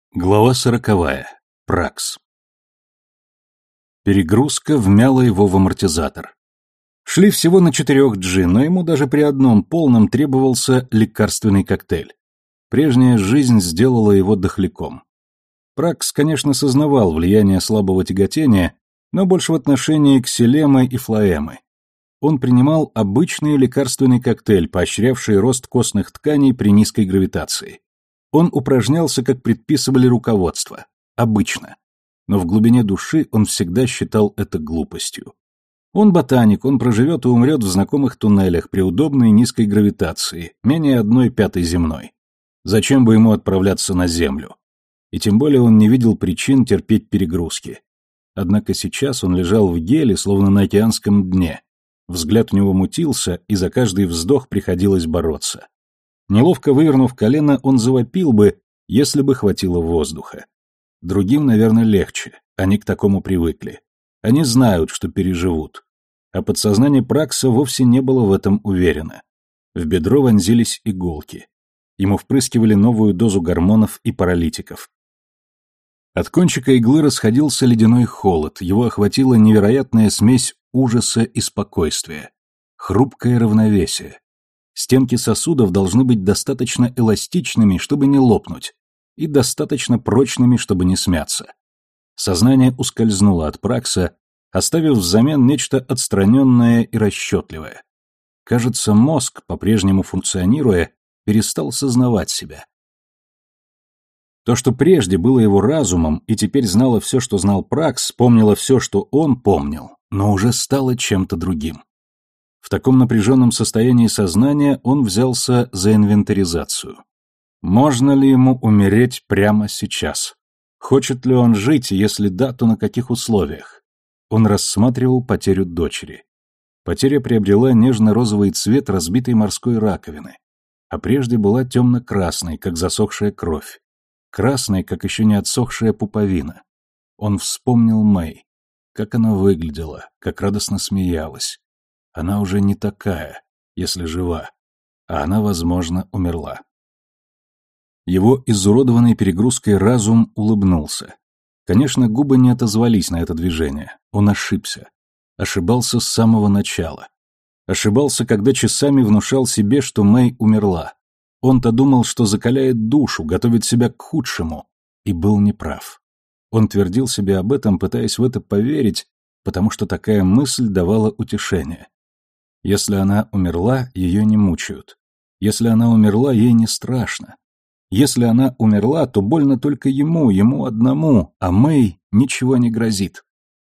Глава 40. Пракс. Перегрузка вмяла его в амортизатор. Шли всего на 4G, но ему даже при одном полном требовался лекарственный коктейль. Прежняя жизнь сделала его дохляком. Пракс, конечно, сознавал влияние слабого тяготения, но больше в отношении ксилемы и флоэмы. Он принимал обычный лекарственный коктейль, поощрявший рост костных тканей при низкой гравитации. Он упражнялся, как предписывали руководство. Обычно. Но в глубине души он всегда считал это глупостью. Он ботаник, он проживет и умрет в знакомых туннелях при удобной низкой гравитации, менее 1/5 земной. Зачем бы ему отправляться на Землю? И тем более он не видел причин терпеть перегрузки. Однако сейчас он лежал в геле, словно на океанском дне. Взгляд у него мутился, и за каждый вздох приходилось бороться. Неловко вывернув колено, он завопил бы, если бы хватило воздуха. Другим, наверное, легче, они к такому привыкли. Они знают, что переживут. А подсознание Пракса вовсе не было в этом уверено. В бедро вонзились иголки. Ему впрыскивали новую дозу гормонов и паралитиков. От кончика иглы расходился ледяной холод, его охватила невероятная смесь ужаса и спокойствия. Хрупкое равновесие. Стенки сосудов должны быть достаточно эластичными, чтобы не лопнуть, и достаточно прочными, чтобы не смяться. Сознание ускользнуло от Пракса, оставив взамен нечто отстраненное и расчетливое. Кажется, мозг, по-прежнему функционируя, перестал сознавать себя. То, что прежде было его разумом, и теперь знало все, что знал Пракс, помнило все, что он помнил, но уже стало чем-то другим. В таком напряженном состоянии сознания он взялся за инвентаризацию. Можно ли ему умереть прямо сейчас? Хочет ли он жить, если да, то на каких условиях? Он рассматривал потерю дочери. Потеря приобрела нежно-розовый цвет разбитой морской раковины, а прежде была темно-красной, как засохшая кровь, красной, как еще не отсохшая пуповина. Он вспомнил Мэй, как она выглядела, как радостно смеялась. Она уже не такая, если жива, а она, возможно, умерла. Его изуродованный перегрузкой разум улыбнулся. Конечно, губы не отозвались на это движение. Он ошибся. Ошибался с самого начала. Ошибался, когда часами внушал себе, что Мэй умерла. Он-то думал, что закаляет душу, готовит себя к худшему, и был неправ. Он твердил себе об этом, пытаясь в это поверить, потому что такая мысль давала утешение. Если она умерла, ее не мучают. Если она умерла, ей не страшно. Если она умерла, то больно только ему одному, а Мэй ничего не грозит.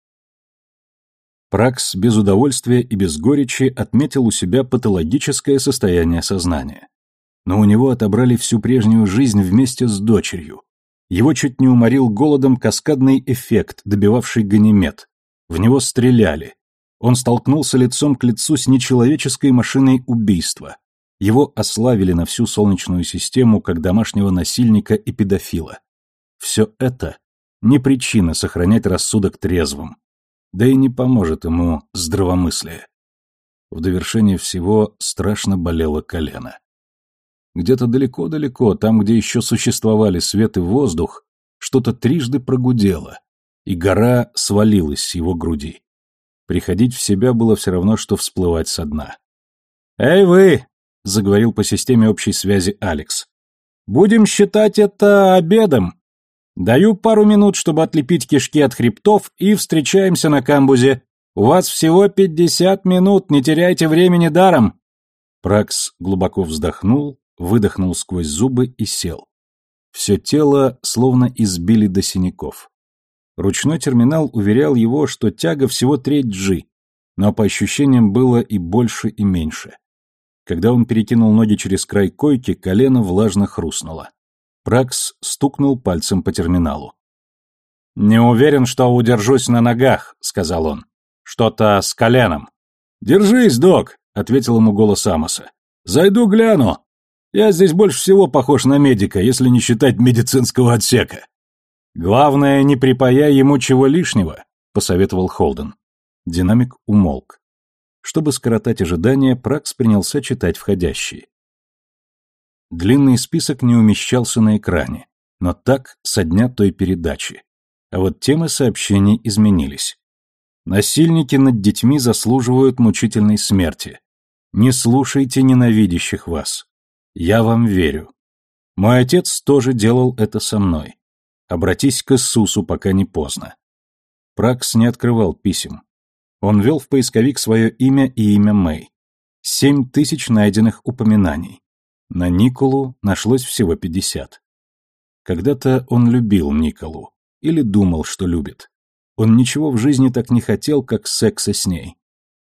Пракс без удовольствия и без горечи отметил у себя патологическое состояние сознания. Но у него отобрали всю прежнюю жизнь вместе с дочерью. Его чуть не уморил голодом каскадный эффект, добивавший Ганимед. В него стреляли. Он столкнулся лицом к лицу с нечеловеческой машиной убийства. Его ославили на всю Солнечную систему как домашнего насильника и педофила. Все это не причина сохранять рассудок трезвым. Да и не поможет ему здравомыслие. В довершение всего страшно болело колено. Где-то далеко-далеко, там, где еще существовали свет и воздух, что-то трижды прогудело, и гора свалилась с его груди. Приходить в себя было все равно, что всплывать со дна. «Эй вы!» — заговорил по системе общей связи Алекс. «Будем считать это обедом. Даю пару минут, чтобы отлепить кишки от хребтов, и встречаемся на камбузе. У вас всего 50 минут, не теряйте времени даром». Пракс глубоко вздохнул, выдохнул сквозь зубы и сел. Все тело словно избили до синяков. Ручной терминал уверял его, что тяга всего 3G, но по ощущениям было и больше, и меньше. Когда он перекинул ноги через край койки, колено влажно хрустнуло. Пракс стукнул пальцем по терминалу. «Не уверен, что удержусь на ногах», — сказал он. «Что-то с коленом». «Держись, док», — ответил ему голос Амоса. «Зайду гляну. Я здесь больше всего похож на медика, если не считать медицинского отсека». «Главное, не припаяй ему чего лишнего», — посоветовал Холден. Динамик умолк. Чтобы скоротать ожидания, Пракс принялся читать входящие. Длинный список не умещался на экране. Но так со дня той передачи. А вот темы сообщений изменились. Насильники над детьми заслуживают мучительной смерти. Не слушайте ненавидящих вас. Я вам верю. Мой отец тоже делал это со мной. Обратись к Иисусу, пока не поздно. Пракс не открывал писем. Он ввел в поисковик свое имя и имя Мэй. 7000 найденных упоминаний. На Николу нашлось всего 50. Когда-то он любил Николу. Или думал, что любит. Он ничего в жизни так не хотел, как секса с ней.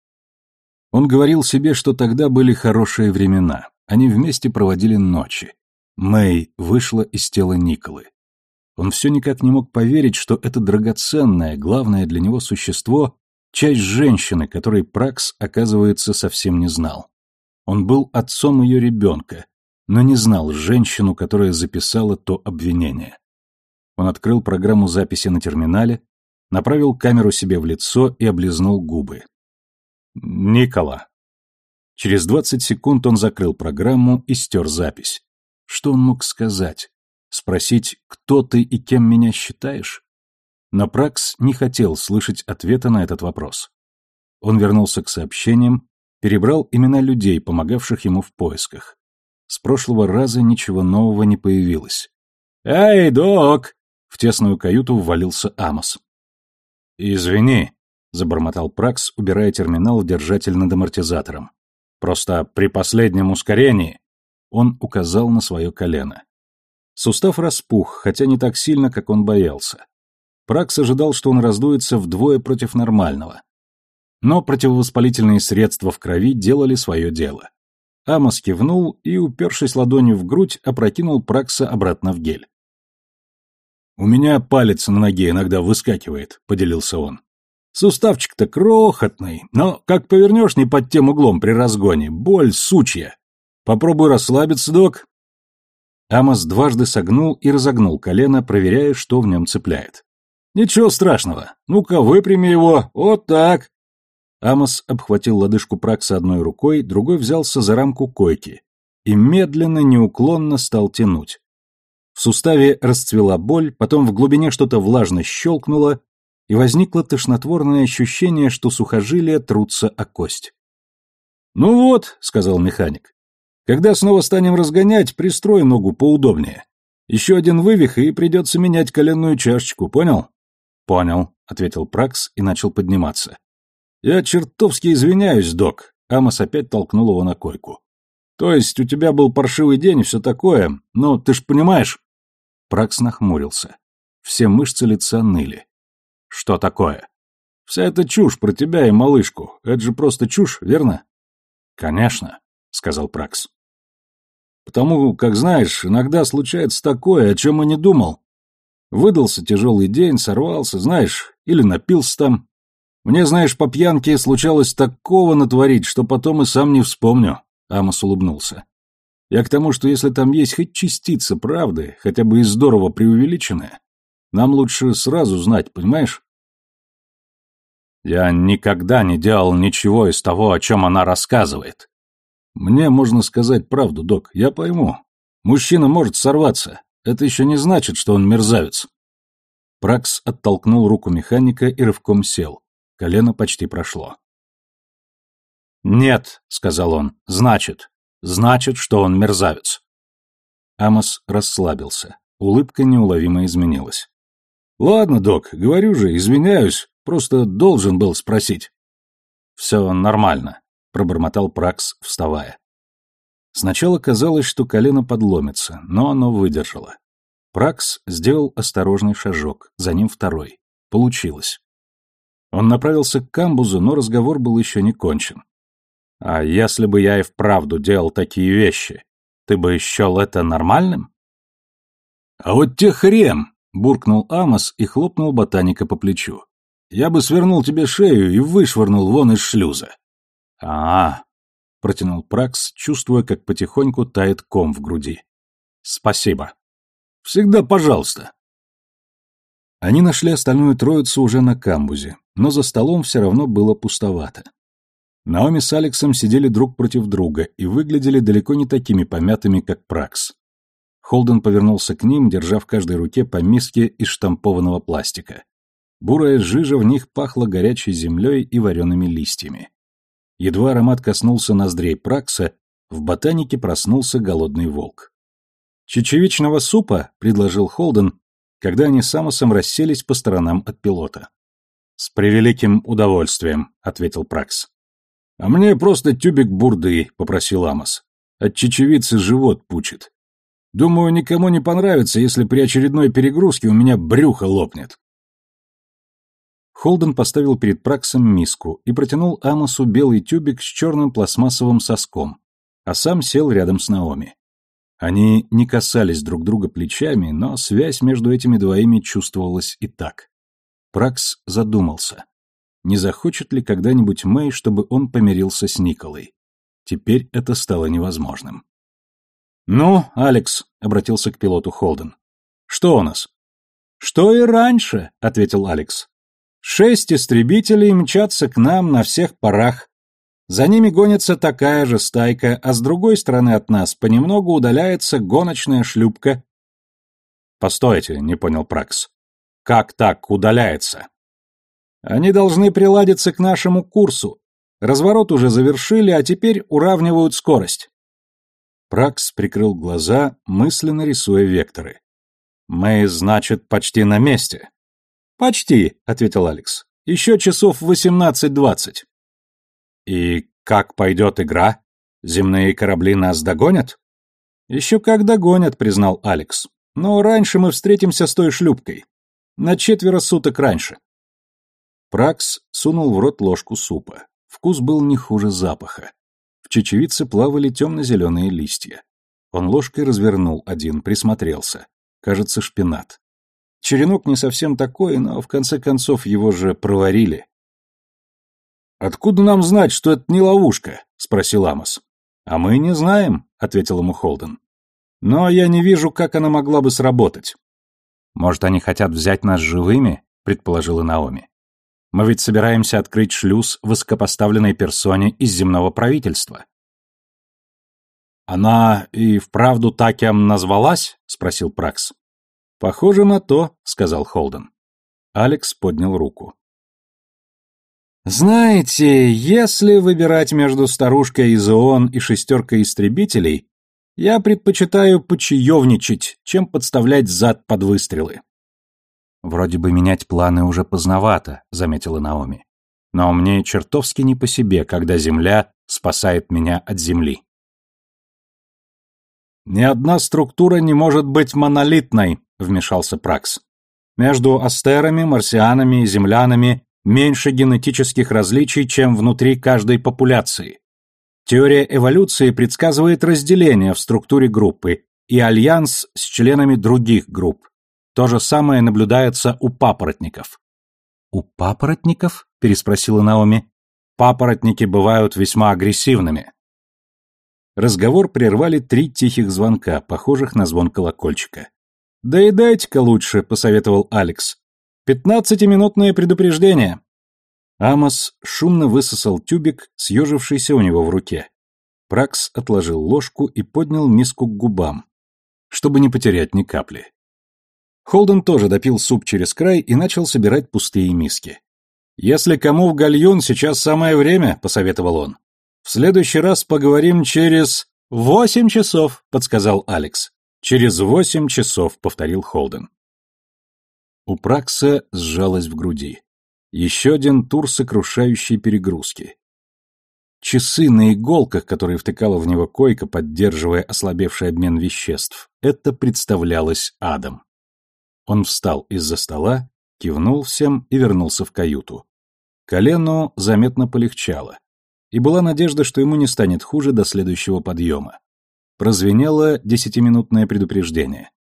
Он говорил себе, что тогда были хорошие времена. Они вместе проводили ночи. Мэй вышла из тела Николы. Он все никак не мог поверить, что это драгоценное, главное для него существо — часть женщины, которой Пракс, оказывается, совсем не знал. Он был отцом ее ребенка, но не знал женщину, которая записала то обвинение. Он открыл программу записи на терминале, направил камеру себе в лицо и облизнул губы. «Никола». Через 20 секунд он закрыл программу и стер запись. Что он мог сказать? Спросить, кто ты и кем меня считаешь? Но Пракс не хотел слышать ответа на этот вопрос. Он вернулся к сообщениям, перебрал имена людей, помогавших ему в поисках. С прошлого раза ничего нового не появилось. «Эй, док!» — в тесную каюту ввалился Амос. «Извини», — забормотал Пракс, убирая терминал в держатель над амортизатором. «Просто при последнем ускорении...» Он указал на свое колено. Сустав распух, хотя не так сильно, как он боялся. Пракс ожидал, что он раздуется вдвое против нормального. Но противовоспалительные средства в крови делали свое дело. Амос кивнул и, упершись ладонью в грудь, опрокинул Пракса обратно в гель. «У меня палец на ноге иногда выскакивает», — поделился он. «Суставчик-то крохотный, но как повернешь не под тем углом при разгоне, боль сучья. Попробуй расслабиться, док». Амос дважды согнул и разогнул колено, проверяя, что в нем цепляет. «Ничего страшного. Ну-ка, выпрями его. Вот так». Амос обхватил лодыжку Пракса одной рукой, другой взялся за рамку койки и медленно, неуклонно стал тянуть. В суставе расцвела боль, потом в глубине что-то влажно щелкнуло, и возникло тошнотворное ощущение, что сухожилия трутся о кость. «Ну вот», — сказал механик, — «когда снова станем разгонять, пристрой ногу поудобнее. Еще один вывих, и придется менять коленную чашечку, понял?» «Понял», — ответил Пракс и начал подниматься. «Я чертовски извиняюсь, док», — Амос опять толкнул его на койку. «То есть у тебя был паршивый день и все такое, но ты ж понимаешь...» Пракс нахмурился. Все мышцы лица ныли. «Что такое?» «Вся эта чушь про тебя и малышку. Это же просто чушь, верно?» «Конечно», — сказал Пракс. «Потому, как знаешь, иногда случается такое, о чем и не думал. Выдался тяжелый день, сорвался, знаешь, или напился там. Мне, знаешь, по пьянке случалось такого натворить, что потом и сам не вспомню», — Амос улыбнулся. «Я к тому, что если там есть хоть частица правды, хотя бы и здорово преувеличенная, нам лучше сразу знать, понимаешь?» «Я никогда не делал ничего из того, о чем она рассказывает». «Мне можно сказать правду, док, я пойму. Мужчина может сорваться. Это еще не значит, что он мерзавец». Пракс оттолкнул руку механика и рывком сел. Колено почти прошло. «Нет», — сказал он, — «значит. Значит, что он мерзавец». Амос расслабился. Улыбка неуловимо изменилась. «Ладно, док, говорю же, извиняюсь, просто должен был спросить». «Все нормально», — пробормотал Пракс, вставая. Сначала казалось, что колено подломится, но оно выдержало. Пракс сделал осторожный шажок, за ним второй. Получилось. Он направился к камбузу, но разговор был еще не кончен. «А если бы я и вправду делал такие вещи, ты бы счел это нормальным?» «А вот те хрен!» — буркнул Амос и хлопнул ботаника по плечу. «Я бы свернул тебе шею и вышвырнул вон из шлюза». «А-а-а!» — протянул Пракс, чувствуя, как потихоньку тает ком в груди. «Спасибо». «Всегда пожалуйста». Они нашли остальную троицу уже на камбузе, но за столом все равно было пустовато. Наоми с Алексом сидели друг против друга и выглядели далеко не такими помятыми, как Пракс. Холден повернулся к ним, держа в каждой руке по миске из штампованного пластика. Бурая жижа в них пахла горячей землей и вареными листьями. Едва аромат коснулся ноздрей Пракса, в ботанике проснулся голодный волк. «Чечевичного супа?» — предложил Холден, когда они с Амосом расселись по сторонам от пилота. «С превеликим удовольствием», — ответил Пракс. «А мне просто тюбик бурды», — попросил Амос. «От чечевицы живот пучит. Думаю, никому не понравится, если при очередной перегрузке у меня брюхо лопнет». Холден поставил перед Праксом миску и протянул Амосу белый тюбик с черным пластмассовым соском, а сам сел рядом с Наоми. Они не касались друг друга плечами, но связь между этими двоими чувствовалась и так. Пракс задумался. Не захочет ли когда-нибудь Мэй, чтобы он помирился с Николой? Теперь это стало невозможным. «Ну, Алекс», — обратился к пилоту Холден, — «что у нас?» «Что и раньше», — ответил Алекс. 6 истребителей мчатся к нам на всех парах. За ними гонится такая же стайка, а с другой стороны от нас понемногу удаляется гоночная шлюпка». «Постойте», — не понял Пракс. «Как так удаляется?» «Они должны приладиться к нашему курсу. Разворот уже завершили, а теперь уравнивают скорость». Пракс прикрыл глаза, мысленно рисуя векторы. «Мы, значит, почти на месте». «Почти», — ответил Алекс. «Еще часов 18-20». «И как пойдет игра? Земные корабли нас догонят?» «Еще как догонят», — признал Алекс. «Но раньше мы встретимся с той шлюпкой. На 4 суток раньше». Пракс сунул в рот ложку супа. Вкус был не хуже запаха. В чечевице плавали темно-зеленые листья. Он ложкой развернул один, присмотрелся. Кажется, шпинат. Черенок не совсем такой, но в конце концов его же проварили. «Откуда нам знать, что это не ловушка?» — спросил Амос. «А мы не знаем», — ответил ему Холден. «Но я не вижу, как она могла бы сработать». «Может, они хотят взять нас живыми?» — предположила Наоми. «Мы ведь собираемся открыть шлюз высокопоставленной персоне из земного правительства». «Она и вправду так им назвалась?» — спросил Пракс. «Похоже на то», — сказал Холден. Алекс поднял руку. «Знаете, если выбирать между старушкой из ООН и 6 истребителей, я предпочитаю почаевничать, чем подставлять зад под выстрелы». «Вроде бы менять планы уже поздновато», — заметила Наоми. «Но мне чертовски не по себе, когда Земля спасает меня от Земли». «Ни одна структура не может быть монолитной», — вмешался Пракс. «Между астерами, марсианами и землянами меньше генетических различий, чем внутри каждой популяции. Теория эволюции предсказывает разделение в структуре группы и альянс с членами других групп. То же самое наблюдается у папоротников». «У папоротников?» — переспросила Наоми. «Папоротники бывают весьма агрессивными». Разговор прервали 3 тихих звонка, похожих на звон колокольчика. «Да и дайте-ка лучше», — посоветовал Алекс. 15-минутное предупреждение». Амос шумно высосал тюбик, съежившийся у него в руке. Пракс отложил ложку и поднял миску к губам, чтобы не потерять ни капли. Холден тоже допил суп через край и начал собирать пустые миски. «Если кому в гальюн, сейчас самое время», — посоветовал он. «В следующий раз поговорим через 8 часов», — подсказал Алекс. «Через 8 часов», — повторил Холден. У Пракса сжалось в груди. Еще один тур сокрушающей перегрузки. Часы на иголках, которые втыкала в него койка, поддерживая ослабевший обмен веществ, это представлялось адом. Он встал из-за стола, кивнул всем и вернулся в каюту. Колену заметно полегчало, и была надежда, что ему не станет хуже до следующего подъема. Прозвенело 10-минутное предупреждение.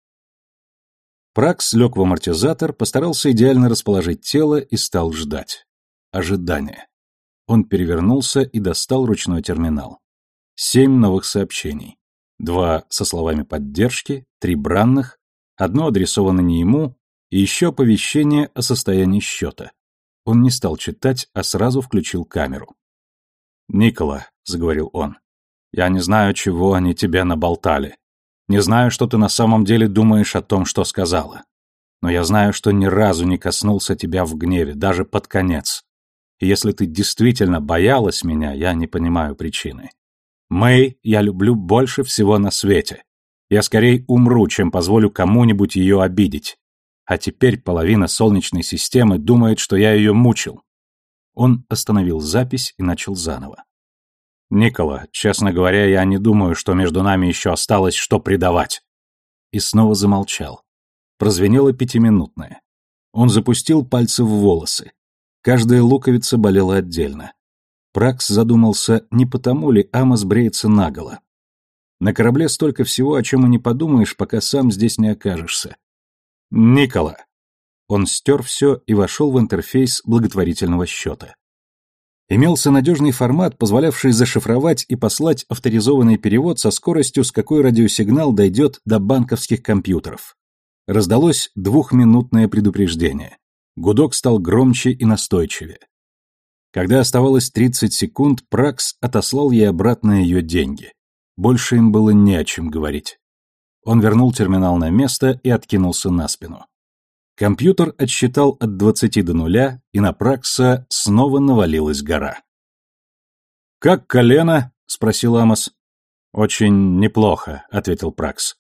Пракс лег в амортизатор, постарался идеально расположить тело и стал ждать. Ожидание. Он перевернулся и достал ручной терминал. 7 новых сообщений. 2 со словами поддержки, 3 бранных, 1 адресовано не ему, и еще оповещение о состоянии счета. Он не стал читать, а сразу включил камеру. «Никола», — заговорил он, — «я не знаю, чего они тебе наболтали. Не знаю, что ты на самом деле думаешь о том, что сказала. Но я знаю, что ни разу не коснулся тебя в гневе, даже под конец. И если ты действительно боялась меня, я не понимаю причины. Мэй я люблю больше всего на свете. Я скорее умру, чем позволю кому-нибудь ее обидеть. А теперь половина Солнечной системы думает, что я ее мучил. Он остановил запись и начал заново. Никола, честно говоря, я не думаю, что между нами еще осталось что предавать. И снова замолчал. Прозвенело пятиминутное. Он запустил пальцы в волосы. Каждая луковица болела отдельно. Пракс задумался, не потому ли Амос бреется наголо. На корабле столько всего, о чем и не подумаешь, пока сам здесь не окажешься. Никола. Он стер все и вошел в интерфейс благотворительного счета. Имелся надежный формат, позволявший зашифровать и послать авторизованный перевод со скоростью, с какой радиосигнал дойдет до банковских компьютеров. Раздалось 2-минутное предупреждение. Гудок стал громче и настойчивее. Когда оставалось 30 секунд, Пракс отослал ей обратно ее деньги. Больше им было не о чем говорить. Он вернул терминал на место и откинулся на спину. Компьютер отсчитал от 20 до 0, и на Пракса снова навалилась гора. «Как колено?» — спросил Амос. «Очень неплохо», — ответил Пракс.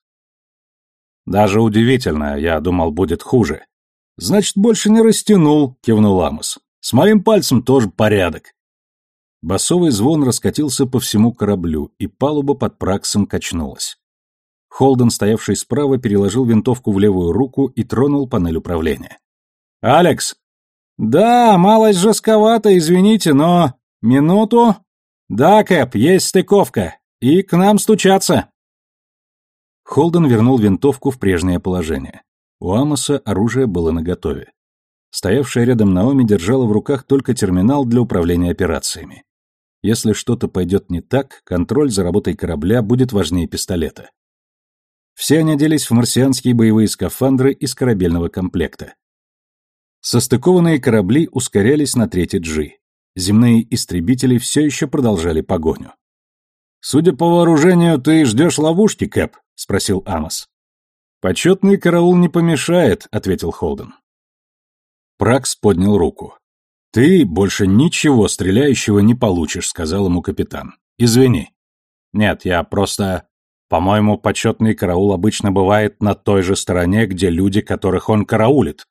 «Даже удивительно, я думал, будет хуже». «Значит, больше не растянул», — кивнул Амос. «С моим пальцем тоже порядок». Басовый звон раскатился по всему кораблю, и палуба под Праксом качнулась. Холден, стоявший справа, переложил винтовку в левую руку и тронул панель управления. «Алекс!» «Да, малость жестковато, извините, но... Минуту...» «Да, Кэп, есть стыковка. И к нам стучаться». Холден вернул винтовку в прежнее положение. У Амоса оружие было наготове. Стоявшая рядом Наоми держала в руках только терминал для управления операциями. Если что-то пойдет не так, контроль за работой корабля будет важнее пистолета. Все они оделись в марсианские боевые скафандры из корабельного комплекта. Состыкованные корабли ускорялись на трети G. Земные истребители все еще продолжали погоню. «Судя по вооружению, ты ждешь ловушки, Кэп?» — спросил Амос. «Почетный караул не помешает», — ответил Холден. Пракс поднял руку. «Ты больше ничего стреляющего не получишь», — сказал ему капитан. «Извини». «Нет, я просто... По-моему, почетный караул обычно бывает на той же стороне, где люди, которых он караулит».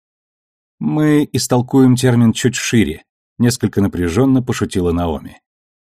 «Мы истолкуем термин чуть шире», — несколько напряженно пошутила Наоми.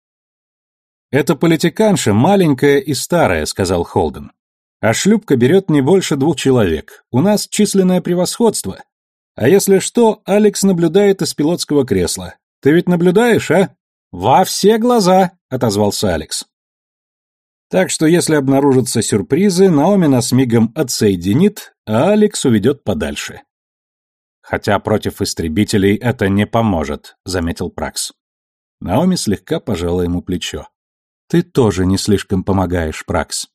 «Это политиканша, маленькая и старая», — сказал Холден. «А шлюпка берет не больше 2 человек. У нас численное превосходство. А если что, Алекс наблюдает из пилотского кресла. Ты ведь наблюдаешь, а?» «Во все глаза», — отозвался Алекс. «Так что если обнаружатся сюрпризы, Наоми нас мигом отсоединит, а Алекс уведет подальше». «Хотя против истребителей это не поможет», — заметил Пракс. Наоми слегка пожала ему плечо. «Ты тоже не слишком помогаешь, Пракс».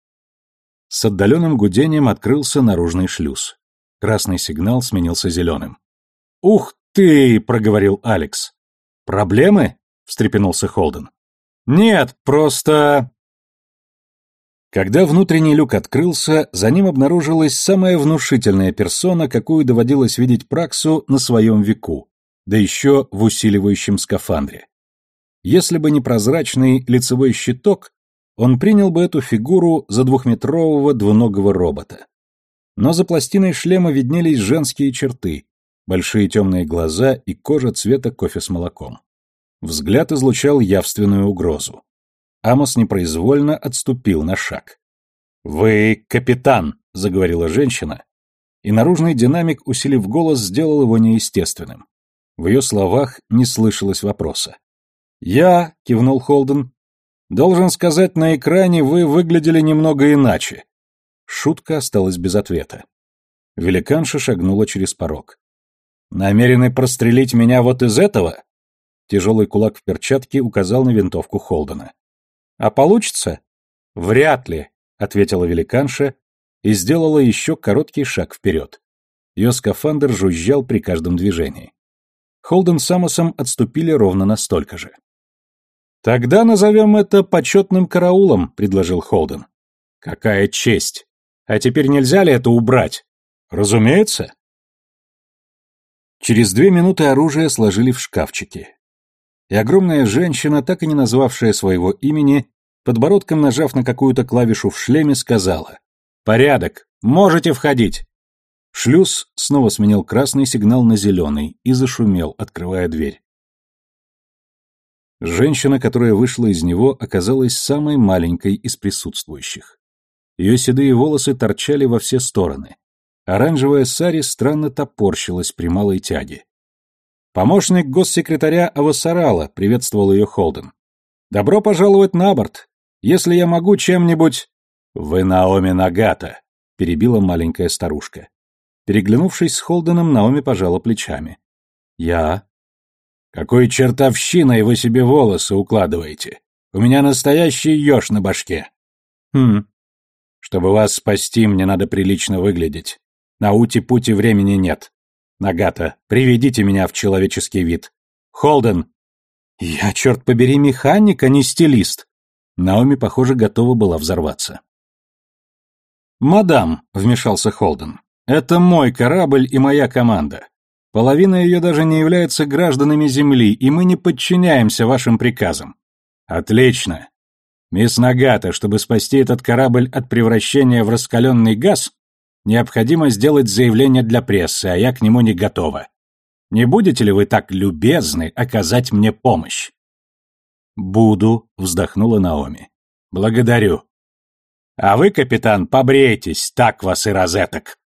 С отдаленным гудением открылся наружный шлюз. Красный сигнал сменился зеленым. «Ух ты!» — проговорил Алекс. «Проблемы?» — встрепенулся Холден. «Нет, просто...» Когда внутренний люк открылся, за ним обнаружилась самая внушительная персона, какую доводилось видеть Праксу на своем веку, да еще в усиливающем скафандре. Если бы не прозрачный лицевой щиток, он принял бы эту фигуру за 2-метрового двуногого робота. Но за пластиной шлема виднелись женские черты, большие темные глаза и кожа цвета кофе с молоком. Взгляд излучал явственную угрозу. Амос непроизвольно отступил на шаг. «Вы капитан», — заговорила женщина, и наружный динамик, усилив голос, сделал его неестественным. В ее словах не слышалось вопроса. «Я», — кивнул Холден, — «должен сказать, на экране вы выглядели немного иначе». Шутка осталась без ответа. Великанша шагнула через порог. «Намерены прострелить меня вот из этого?» Тяжелый кулак в перчатке указал на винтовку Холдена. «А получится?» «Вряд ли», — ответила великанша и сделала еще короткий шаг вперед. Ее скафандр жужжал при каждом движении. Холден с Амосом отступили ровно настолько же. «Тогда назовем это почетным караулом», — предложил Холден. Какая честь! А теперь нельзя ли это убрать? Разумеется. Через 2 минуты оружие сложили в шкафчики. И огромная женщина, так и не назвавшая своего имени, подбородком нажав на какую-то клавишу в шлеме, сказала: «Порядок! Можете входить!» Шлюз снова сменил красный сигнал на зеленый и зашумел, открывая дверь. Женщина, которая вышла из него, оказалась самой маленькой из присутствующих. Ее седые волосы торчали во все стороны. Оранжевая сари странно топорщилась при малой тяге. «Помощник госсекретаря Авасарала», — приветствовал ее Холден. «Добро пожаловать на борт. Если я могу чем-нибудь...» «Вы Наоми Нагата», — перебила маленькая старушка. Переглянувшись с Холденом, Наоми пожала плечами. «Я...» «Какой чертовщиной вы себе волосы укладываете? У меня настоящий еж на башке». «Хм...» «Чтобы вас спасти, мне надо прилично выглядеть. На ути-пути времени нет. Нагата, приведите меня в человеческий вид. Холден!» «Я, черт побери, механик, а не стилист!» Наоми, похоже, готова была взорваться. «Мадам», — вмешался Холден, — «это мой корабль и моя команда. Половина ее даже не является гражданами Земли, и мы не подчиняемся вашим приказам». «Отлично. Мисс Нагата, чтобы спасти этот корабль от превращения в раскаленный газ, необходимо сделать заявление для прессы, а я к нему не готова. Не будете ли вы так любезны оказать мне помощь?» «Буду», — вздохнула Наоми. «Благодарю. А вы, капитан, побрейтесь, так вас и розеток».